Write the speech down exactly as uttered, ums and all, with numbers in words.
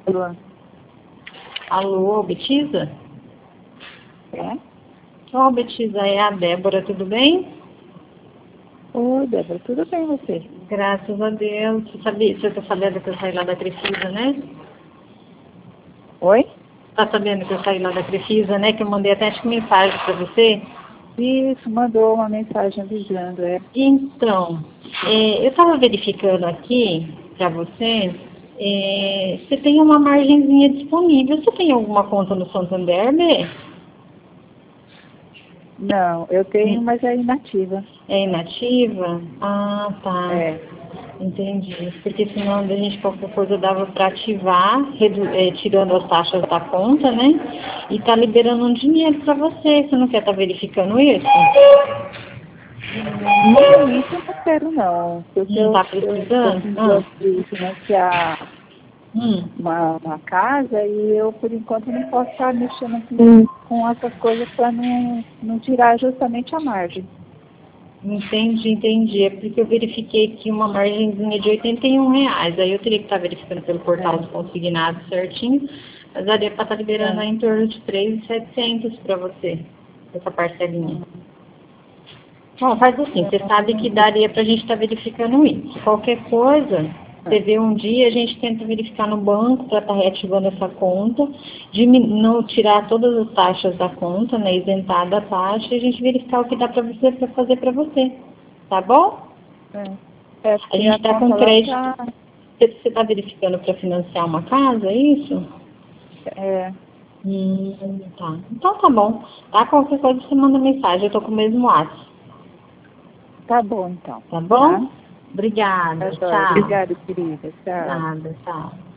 Alô? Alô, Betisa? É? Ó, Betisa, é a Débora, tudo bem? Oi, Débora, tudo bem você? Graças a Deus. Você sabia, você tá sabendo que eu saí lá da Crefisa, né? Oi? Tá sabendo que eu saí lá da Crefisa, né? Que eu mandei até acho que mensagem pra você. Isso, mandou uma mensagem avisando, é. Então, é, eu tava verificando aqui pra você, é, você tem uma margenzinha disponível. Você tem alguma conta no Santander, Bê? Não, eu tenho, mas é inativa. É inativa? Ah, tá. É. Entendi. Porque senão a gente qualquer coisa dava para ativar, redu- eh, tirando as taxas da conta, né? E tá liberando um dinheiro para você. Você não quer estar verificando isso? No momento eu não quero não, porque Não eu tá estou precisando? com Ah, negócio de financiar hum. uma, uma casa e eu, por enquanto, não posso estar mexendo com, com essas coisas para não, não tirar justamente a margem. Entendi, entendi. É porque eu verifiquei aqui uma margenzinha de oitenta e um reais. Aí eu teria que estar verificando pelo portal É. dos consignados certinho. Mas daria para estar liberando É. aí em torno de três mil e setecentos para você, essa parcelinha. Bom, faz assim, você sabe que daria para a gente estar verificando isso. Qualquer coisa, você vê um dia, a gente tenta verificar no banco para estar reativando essa conta, dimin- não tirar todas as taxas da conta, né, isentar da taxa, e a gente verificar o que dá para você para fazer para você. Tá bom? É, é A porque gente a está com conta lá crédito. tá. Você está verificando para financiar uma casa, é isso? É, Hum, tá. Então tá bom. Tá? Qualquer coisa você manda mensagem, eu tô com o mesmo WhatsApp. tá bom então. Tá Tá? bom? Tá Obrigada. jóia. Tchau. Obrigada, querida. Tchau. Nada, tchau.